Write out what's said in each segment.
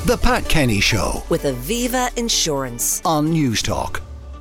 The Pat Kenny Show with Aviva Insurance on News Talk.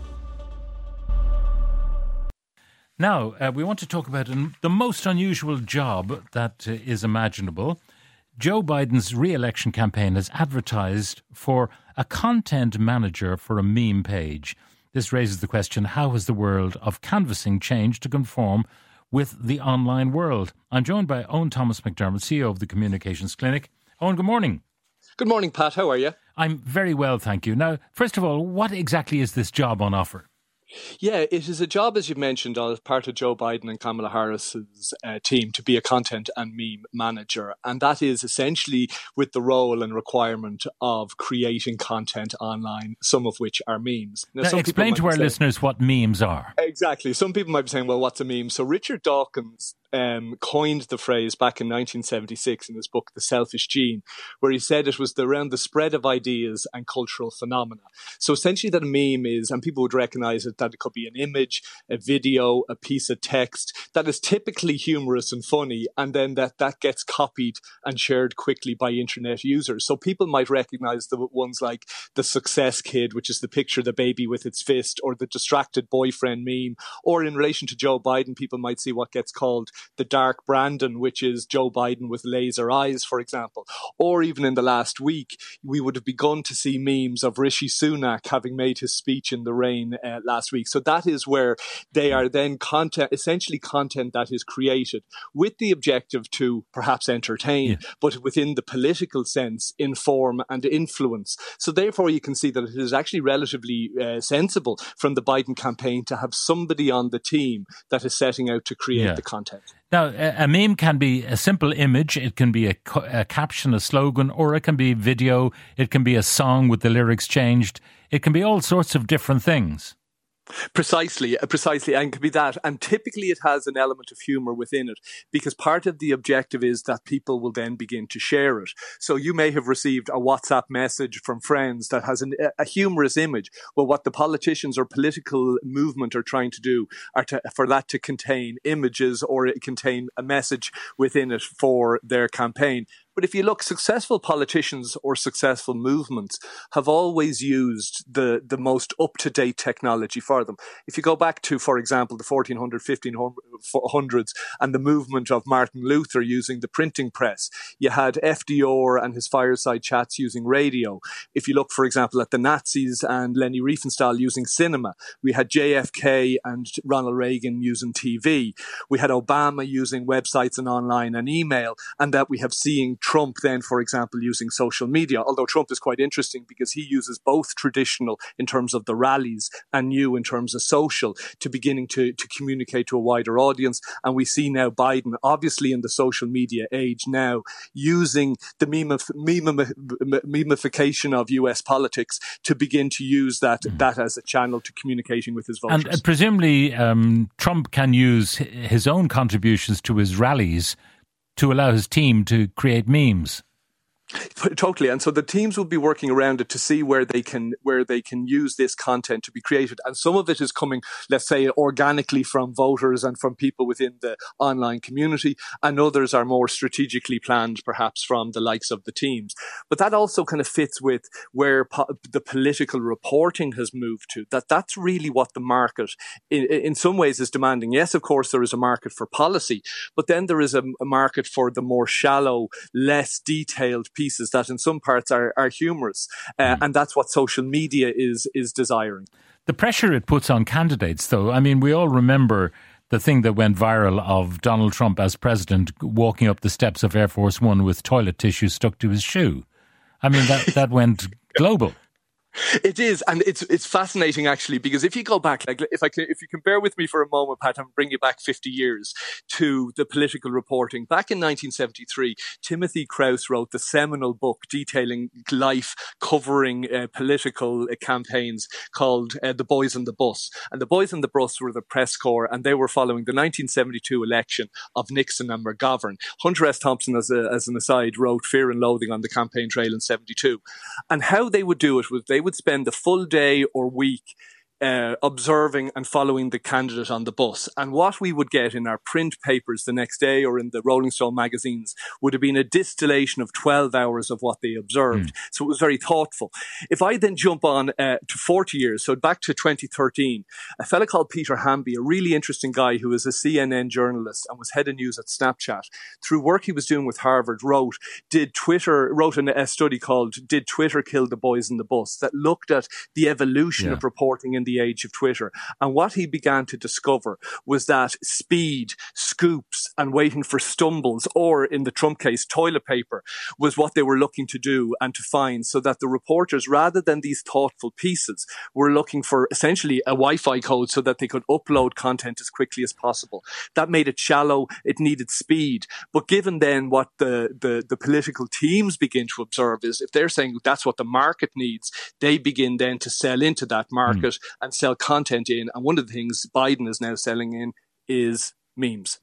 Now, we want to talk about the most unusual job that is imaginable. Joe Biden's re-election campaign has advertised for a content manager for a meme page. This raises the question, how has the world of canvassing changed to conform with the online world? I'm joined by Owen Thomas McDermott, CEO of the Communications Clinic. Owen, good morning. Good morning, Pat. How are you? I'm very well, thank you. Now, first of all, what exactly is this job on offer? Yeah, it is a job, as you mentioned, as part of Joe Biden and Kamala Harris's team to be a content and meme manager. And that is essentially with the role and requirement of creating content online, some of which are memes. Now explain to our listeners what memes are. Exactly. Some people might be saying, well, what's a meme? So Richard Dawkins coined the phrase back in 1976 in his book, The Selfish Gene, where he said it was around the spread of ideas and cultural phenomena. So essentially that a meme is, and people would recognize it, that it could be an image, a video, a piece of text that is typically humorous and funny, and then that gets copied and shared quickly by internet users. So people might recognize the ones like the success kid, which is the picture of the baby with its fist, or the distracted boyfriend meme, or in relation to Joe Biden, people might see what gets called the dark Brandon, which is Joe Biden with laser eyes, for example. Or even in the last week, we would have begun to see memes of Rishi Sunak having made his speech in the rain last week. So that is where they are then essentially content that is created with the objective to perhaps entertain, but within the political sense, inform and influence. So therefore, you can see that it is actually relatively sensible from the Biden campaign to have somebody on the team that is setting out to create the content. Now, a meme can be a simple image, it can be a caption, a slogan, or it can be video, it can be a song with the lyrics changed. It can be all sorts of different things. Precisely, and could be that. And typically it has an element of humour within it, because part of the objective is that people will then begin to share it. So you may have received a WhatsApp message from friends that has a humorous image. Well, what the politicians or political movement are trying to do are for that to contain images or it contain a message within it for their campaign. But if you look, successful politicians or successful movements have always used the most up-to-date technology for them. If you go back to, for example, the 1500s and the movement of Martin Luther using the printing press, you had FDR and his fireside chats using radio. If you look, for example, at the Nazis and Leni Riefenstahl using cinema, we had JFK and Ronald Reagan using TV. We had Obama using websites and online and email, and that we have seen Trump then, for example, using social media, although Trump is quite interesting because he uses both traditional in terms of the rallies and new in terms of social to beginning to communicate to a wider audience. And we see now Biden, obviously in the social media age now, using the memification of US politics to begin to use that as a channel to communicating with his voters. And presumably Trump can use his own contributions to his rallies to allow his team to create memes. Totally. And so the teams will be working around it to see where they can use this content to be created. And some of it is coming, let's say, organically from voters and from people within the online community. And others are more strategically planned, perhaps from the likes of the teams. But that also kind of fits with where the political reporting has moved to. That's really what the market in some ways is demanding. Yes, of course, there is a market for policy, but then there is a market for the more shallow, less detailed pieces that in some parts are humorous. And that's what social media is desiring. The pressure it puts on candidates, though, I mean, we all remember the thing that went viral of Donald Trump as president walking up the steps of Air Force One with toilet tissue stuck to his shoe. I mean, that went global. It is, and it's fascinating actually, because if you go back, like if you can bear with me for a moment, Pat, and bring you back 50 years to the political reporting. Back in 1973, Timothy Krause wrote the seminal book detailing life, covering political campaigns called The Boys on the Bus. And the Boys on the Bus were the press corps, and they were following the 1972 election of Nixon and McGovern. Hunter S. Thompson, as an aside, wrote Fear and Loathing on the campaign trail in 72. And how they would do it was they would spend the full day or week observing and following the candidate on the bus. And what we would get in our print papers the next day or in the Rolling Stone magazines would have been a distillation of 12 hours of what they observed. So it was very thoughtful. If I then jump on to 40 years, so back to 2013, a fella called Peter Hamby, a really interesting guy who was a CNN journalist and was head of news at Snapchat, through work he was doing with Harvard, wrote a study called Did Twitter Kill the Boys in the Bus, that looked at the evolution of reporting in the age of Twitter. And what he began to discover was that speed, scoops, and waiting for stumbles, or in the Trump case, toilet paper, was what they were looking to do and to find, so that the reporters, rather than these thoughtful pieces, were looking for essentially a Wi-Fi code so that they could upload content as quickly as possible. That made it shallow. It needed speed. But given then what the political teams begin to observe is, if they're saying that's what the market needs, they begin then to sell into that market and sell content in. And one of the things Biden is now selling in is memes.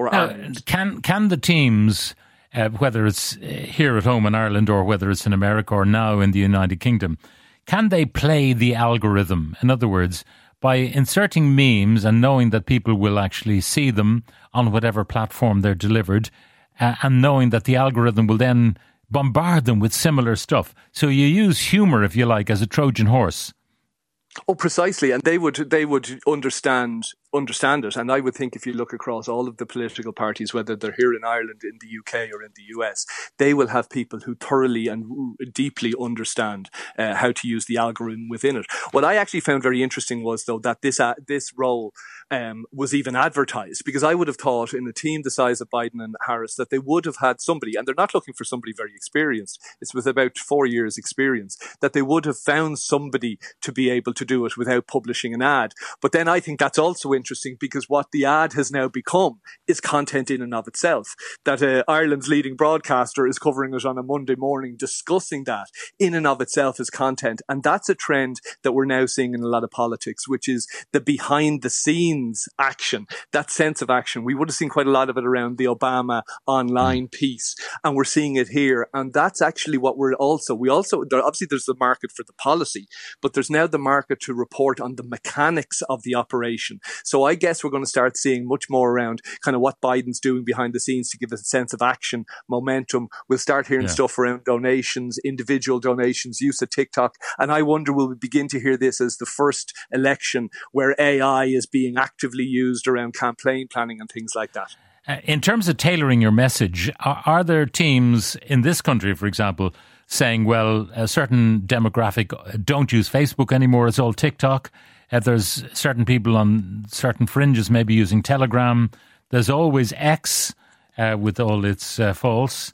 Can the teams, whether it's here at home in Ireland or whether it's in America or now in the United Kingdom, can they play the algorithm? In other words, by inserting memes and knowing that people will actually see them on whatever platform they're delivered, and knowing that the algorithm will then bombard them with similar stuff. So you use humour, if you like, as a Trojan horse. Oh, precisely. And they would understand it. And I would think if you look across all of the political parties, whether they're here in Ireland, in the UK or in the US, they will have people who thoroughly and deeply understand how to use the algorithm within it. What I actually found very interesting was, though, that this role was even advertised, because I would have thought in a team the size of Biden and Harris that they would have had somebody, and they're not looking for somebody very experienced, it's with about 4 years experience, that they would have found somebody to be able to do it without publishing an ad. But then I think that's also interesting, because what the ad has now become is content in and of itself. That Ireland's leading broadcaster is covering it on a Monday morning, discussing that in and of itself as content. And that's a trend that we're now seeing in a lot of politics, which is the behind the scenes action, that sense of action. We would have seen quite a lot of it around the Obama online piece, and we're seeing it here. And that's actually what obviously there's the market for the policy, but there's now the market to report on the mechanics of the operation. So I guess we're going to start seeing much more around kind of what Biden's doing behind the scenes to give us a sense of action, momentum. We'll start hearing stuff around donations, individual donations, use of TikTok. And I wonder, will we begin to hear this as the first election where AI is being actively used around campaign planning and things like that? In terms of tailoring your message, are there teams in this country, for example, saying, well, a certain demographic don't use Facebook anymore, it's all TikTok. There's certain people on certain fringes maybe using Telegram. There's always X with all its faults.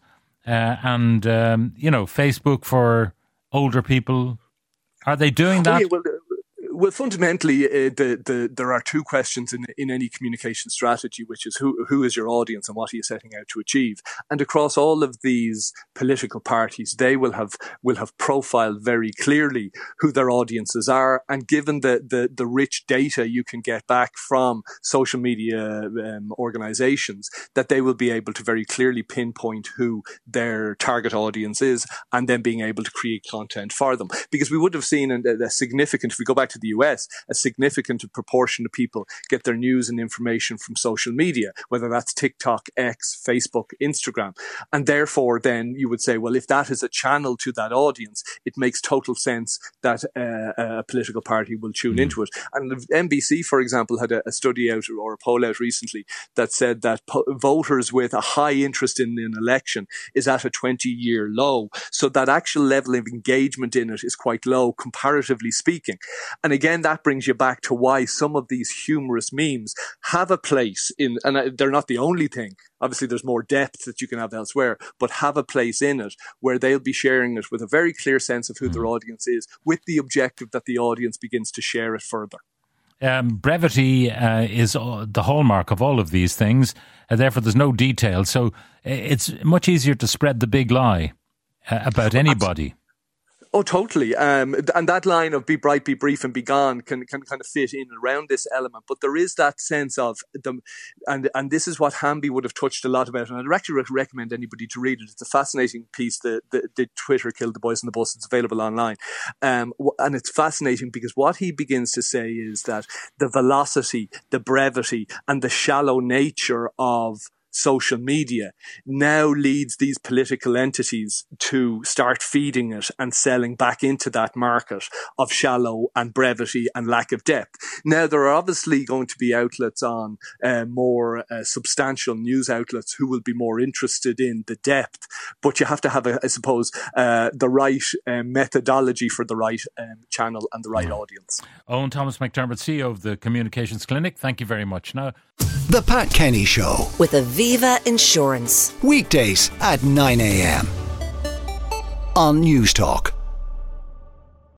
And Facebook for older people. Are they doing that? Well, fundamentally, there are two questions in any communication strategy, which is who is your audience and what are you setting out to achieve? And across all of these political parties, they will have profiled very clearly who their audiences are. And given the rich data you can get back from social media organizations, that they will be able to very clearly pinpoint who their target audience is, and then being able to create content for them. Because we would have seen a significant, if we go back to the US, a significant proportion of people get their news and information from social media, whether that's TikTok, X, Facebook, Instagram. And therefore, then you would say, well, if that is a channel to that audience, it makes total sense that a political party will tune into it. And NBC, for example, had a study out or a poll out recently that said that voters with a high interest in an election is at a 20-year low. So that actual level of engagement in it is quite low, comparatively speaking. And again, that brings you back to why some of these humorous memes have a place in, and they're not the only thing. Obviously, there's more depth that you can have elsewhere, but have a place in it where they'll be sharing it with a very clear sense of who their audience is, with the objective that the audience begins to share it further. Brevity is the hallmark of all of these things. Therefore, there's no detail. So it's much easier to spread the big lie about anybody. Oh, totally. And that line of be bright, be brief and be gone can kind of fit in around this element. But there is that sense of them. And this is what Hamby would have touched a lot about. And I'd actually recommend anybody to read it. It's a fascinating piece. The Twitter Killed the Boys on the Bus. It's available online. And it's fascinating because what he begins to say is that the velocity, the brevity and the shallow nature of social media now leads these political entities to start feeding it and selling back into that market of shallow and brevity and lack of depth. Now, there are obviously going to be outlets on more substantial news outlets who will be more interested in the depth, but you have to have, I suppose, the right methodology for the right channel and the right audience. Owen Thomas McDermott, CEO of the Communications Clinic, thank you very much. Now, The Pat Kenny Show. With Aviva Insurance. Weekdays at 9 a.m. on News Talk.